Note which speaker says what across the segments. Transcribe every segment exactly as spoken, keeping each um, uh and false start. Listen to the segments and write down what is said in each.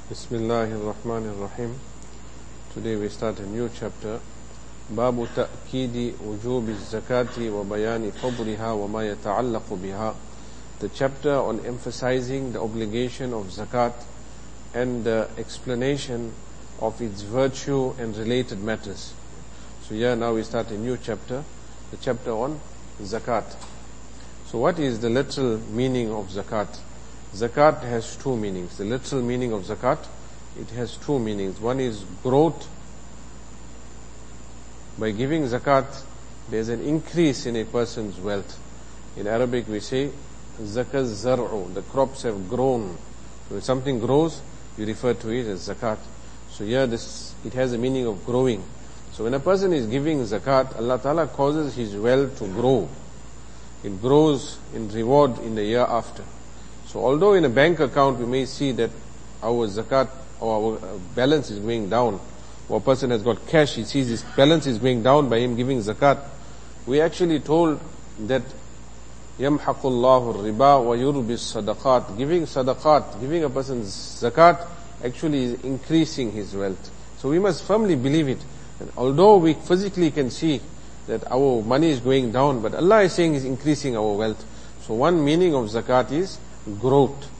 Speaker 1: Bismillahirrahmanirrahim. Today we start a new chapter. Babu ta'kidi wujubi zakati wa bayani fadliha wa ma yata'allaqu biha. The chapter on emphasizing the obligation of zakat and the explanation of its virtue and related matters. So here now we start a new chapter, the chapter on zakat. So what is the literal meaning of zakat? Zakat has two meanings. The literal meaning of zakat, it has two meanings. One is growth. By giving zakat, there's an increase in a person's wealth. In Arabic we say, zakaz zar'u, the crops have grown. So when something grows, you refer to it as zakat. So here this, it has a meaning of growing. So when a person is giving zakat, Allah Ta'ala causes his wealth to grow. It grows in reward in the year after. So although in a bank account we may see that our zakat or our balance is going down, or a person has got cash, he sees his balance is going down by him giving zakat, we actually told that يَمْحَقُ اللَّهُ الرِّبَا وَيُرْبِي الصَّدَقَاتِ. Giving sadaqat, giving a person's zakat actually is increasing his wealth. So we must firmly believe it. And although we physically can see that our money is going down, but Allah is saying is increasing our wealth. So one meaning of zakat is growth.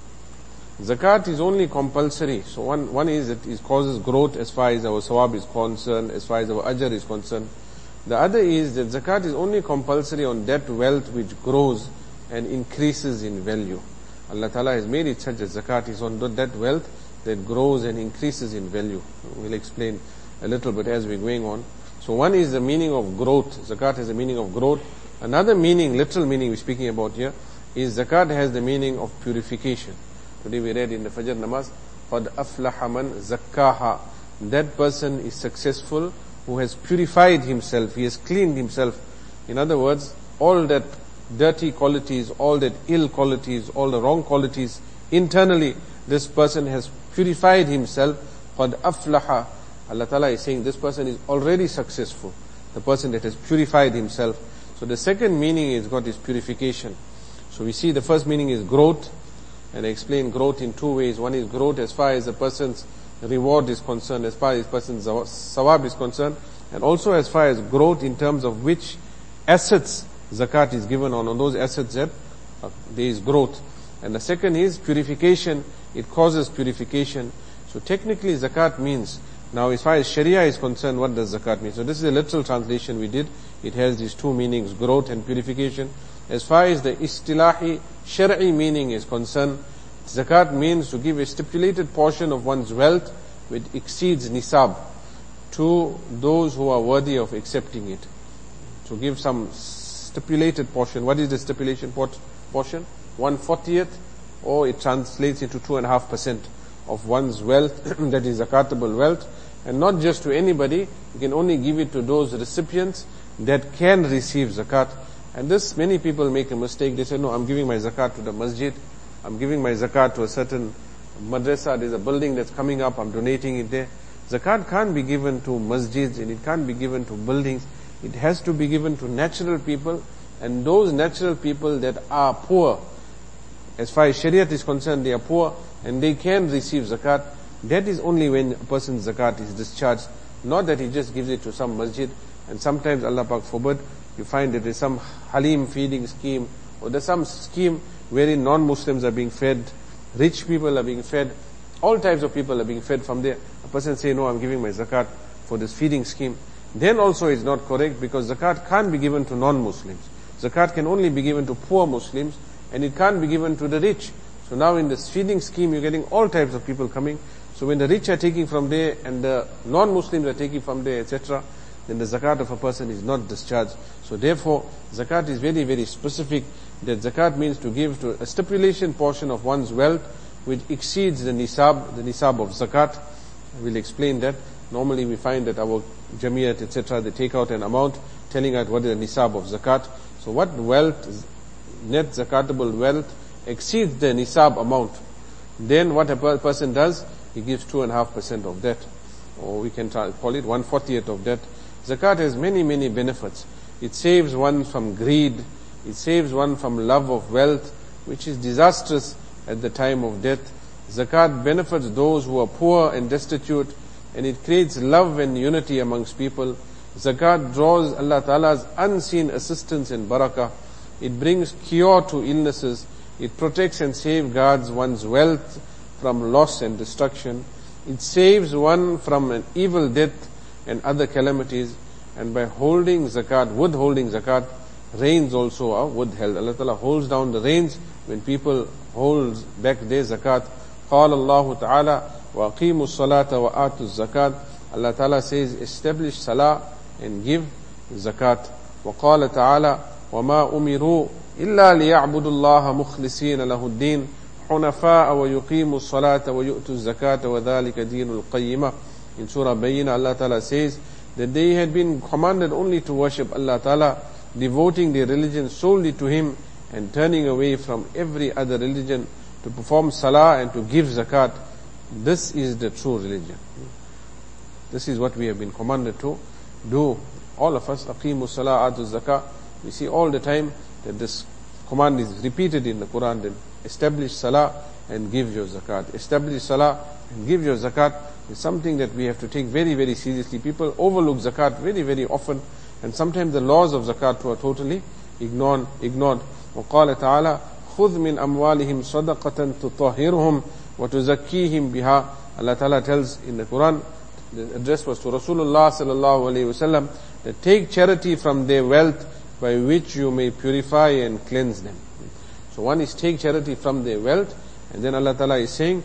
Speaker 1: Zakat is only compulsory. So one, one is that it causes growth as far as our sawab is concerned, as far as our ajr is concerned. The other is that zakat is only compulsory on that wealth which grows and increases in value. Allah Ta'ala has made it such that zakat is on that wealth that grows and increases in value. We'll explain a little bit as we're going on. So one is the meaning of growth. Zakat has the meaning of growth. Another meaning, literal meaning we're speaking about here, is zakat has the meaning of purification. Today we read in the Fajr namaz, قَدْ أَفْلَحَ مَنْ زَكَّاهَا. That person is successful who has purified himself, he has cleaned himself. In other words, all that dirty qualities, all that ill qualities, all the wrong qualities, internally this person has purified himself. قَدْ أَفْلَحَ. Allah Ta'ala is saying this person is already successful, the person that has purified himself. So the second meaning is got is purification. So we see the first meaning is growth, and I explain growth in two ways. One is growth as far as a person's reward is concerned, as far as a person's sawab is concerned, and also as far as growth in terms of which assets zakat is given on, on those assets that uh, there is growth. And the second is purification. It causes purification. So technically zakat means, now as far as Sharia is concerned, what does zakat mean? So this is a literal translation we did. It has these two meanings, growth and purification. As far as the istilahi, shar'i meaning is concerned, zakat means to give a stipulated portion of one's wealth which exceeds nisab to those who are worthy of accepting it. To give some stipulated portion. What is the stipulation portion? One fortieth, or it translates into two and a half percent of one's wealth, that is zakatable wealth. And not just to anybody, you can only give it to those recipients that can receive zakat. And this, many people make a mistake. They say, no, I'm giving my zakat to the masjid. I'm giving my zakat to a certain madrasa. There's a building that's coming up. I'm donating it there. Zakat can't be given to masjids and it can't be given to buildings. It has to be given to natural people. And those natural people that are poor, as far as Shariat is concerned, they are poor and they can receive zakat. That is only when a person's zakat is discharged. Not that he just gives it to some masjid. And sometimes, Allah Pak forbid, you find that there's some halim feeding scheme, or there's some scheme wherein non-Muslims are being fed, rich people are being fed, all types of people are being fed from there. A person say, no, I'm giving my zakat for this feeding scheme. Then also it's not correct, because zakat can't be given to non-Muslims. Zakat can only be given to poor Muslims, and it can't be given to the rich. So now in this feeding scheme, you're getting all types of people coming. So when the rich are taking from there, and the non-Muslims are taking from there, et cetera, then the zakat of a person is not discharged. So therefore, zakat is very, very specific, that zakat means to give to a stipulation portion of one's wealth which exceeds the nisab, the nisab of zakat. We'll explain that. Normally we find that our jamiyat, et cetera, they take out an amount telling us what is the nisab of zakat. So what wealth, net zakatable wealth, exceeds the nisab amount, then what a per- person does, he gives two and a half percent of that. Or we can call it one fortieth of that. Zakat has many, many benefits. It saves one from greed. It saves one from love of wealth, which is disastrous at the time of death. Zakat benefits those who are poor and destitute, and it creates love and unity amongst people. Zakat draws Allah Ta'ala's unseen assistance and barakah. It brings cure to illnesses. It protects and safeguards one's wealth from loss and destruction. It saves one from an evil death and other calamities. And by holding zakat, withholding zakat, rains also are withheld. Allah Ta'ala holds down the rains when people hold back their zakat. قال الله تعالى وَأَقِيمُوا الصَّلَاةَ وَآتُوا الزَّكَاةَ. Allah Ta'ala says, establish salah and give zakat. وقال تعالى وما أمروا إلا ليعبدوا الله مخلصين له الدين حنفاء ويقيموا الصلاة ويؤتوا الزكاة وذلك دين القيمة. In Surah Bayyinah, Allah Ta'ala says that they had been commanded only to worship Allah Ta'ala, devoting their religion solely to Him and turning away from every other religion, to perform salah and to give zakat. This is the true religion. This is what we have been commanded to do. All of us, aqimu salah, atu zakah. We see all the time that this command is repeated in the Quran, that establish salah and give your zakat. Establish salah and give your zakat is something that we have to take very, very seriously. People overlook zakat very, very often, and sometimes the laws of zakat are totally ignored. ignored. وقال تعالى خذ من أموالهم صدقة تطهرهم وتزكيهم بها. Allah Ta'ala tells in the Quran, the address was to Rasulullah sallallahu alayhi wasallam, that take charity from their wealth by which you may purify and cleanse them. So one is take charity from their wealth, and then Allah Ta'ala is saying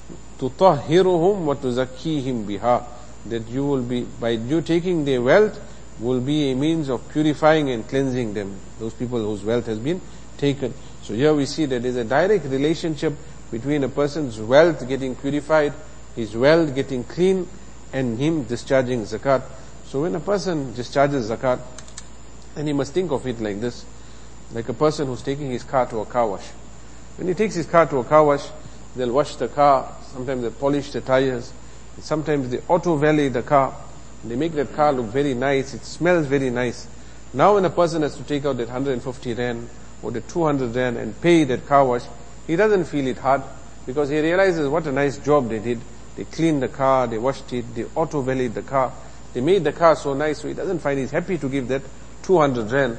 Speaker 1: تطهرهم وتزكيهم بها, that you will be, by you taking their wealth, will be a means of purifying and cleansing them, those people whose wealth has been taken. So here we see that there is a direct relationship between a person's wealth getting purified, his wealth getting clean, and him discharging zakat. So when a person discharges zakat, then he must think of it like this, like a person who's taking his car to a car wash. When he takes his car to a car wash, they'll wash the car, sometimes they polish the tires, sometimes they auto valet the car, they make that car look very nice, it smells very nice. Now when a person has to take out that one hundred fifty rand or the two hundred rand and pay that car wash, he doesn't feel it hard, because he realizes what a nice job they did. They cleaned the car, they washed it, they auto valeted the car, they made the car so nice, so he doesn't find he's happy to give that two hundred rand.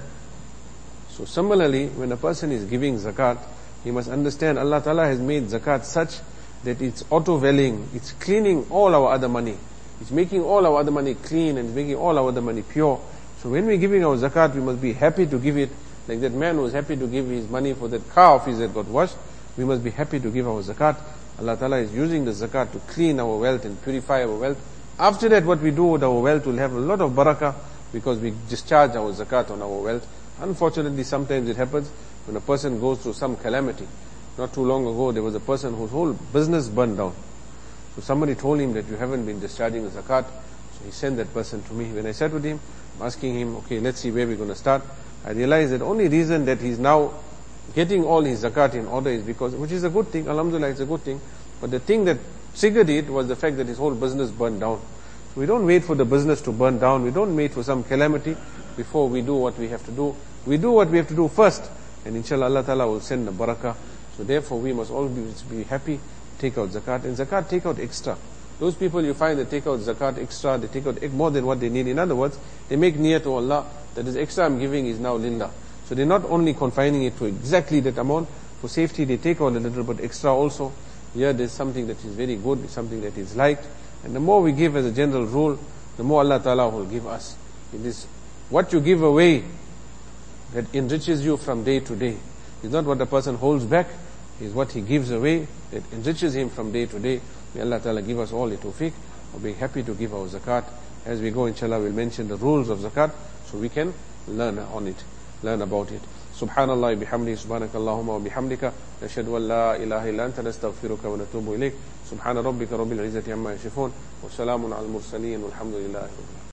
Speaker 1: So similarly, when a person is giving zakat, he must understand Allah Ta'ala has made zakat such that it's auto valeting, it's cleaning all our other money. It's making all our other money clean and making all our other money pure. So when we're giving our zakat, we must be happy to give it. Like that man who was happy to give his money for that car of his that got washed, we must be happy to give our zakat. Allah Ta'ala is using the zakat to clean our wealth and purify our wealth. After that, what we do with our wealth will have a lot of barakah, because we discharge our zakat on our wealth. Unfortunately, sometimes it happens when a person goes through some calamity. Not too long ago, there was a person whose whole business burned down. So somebody told him that you haven't been discharging the zakat. So he sent that person to me. When I sat with him, I'm asking him, okay, let's see where we're going to start. I realized that only reason that he's now getting all his zakat in order is because, which is a good thing, alhamdulillah, it's a good thing. But the thing that triggered it was the fact that his whole business burned down. So we don't wait for the business to burn down. We don't wait for some calamity before we do what we have to do. We do what we have to do first, and inshallah Allah Ta'ala will send the barakah. So therefore we must all be, be happy, take out zakat. And zakat, take out extra. Those people you find that take out zakat extra, they take out more than what they need. In other words, they make niyyah to Allah, that this extra I'm giving is now lillah. So they're not only confining it to exactly that amount. For safety, they take out a little bit extra also. Here there's something that is very good, something that is liked. And the more we give as a general rule, the more Allah Ta'ala will give us. It is what you give away that enriches you from day to day. It's not what the person holds back, it's what he gives away that enriches him from day to day. May Allah Ta'ala give us all the tawfiq of being happy to give our zakat. As we go, inshallah, we'll mention the rules of zakat so we can learn on it, learn about it. Subhanallah bihamdi, subhanakallahumma wa bihamdika, nashhadu an la ilaha illa anta, nastaghfiruka wa natubu ilayk. Subhana rabbika rabbil izzati amma yasifun, wa salamun al mursaleen, walhamdulillahi rabbil alamin.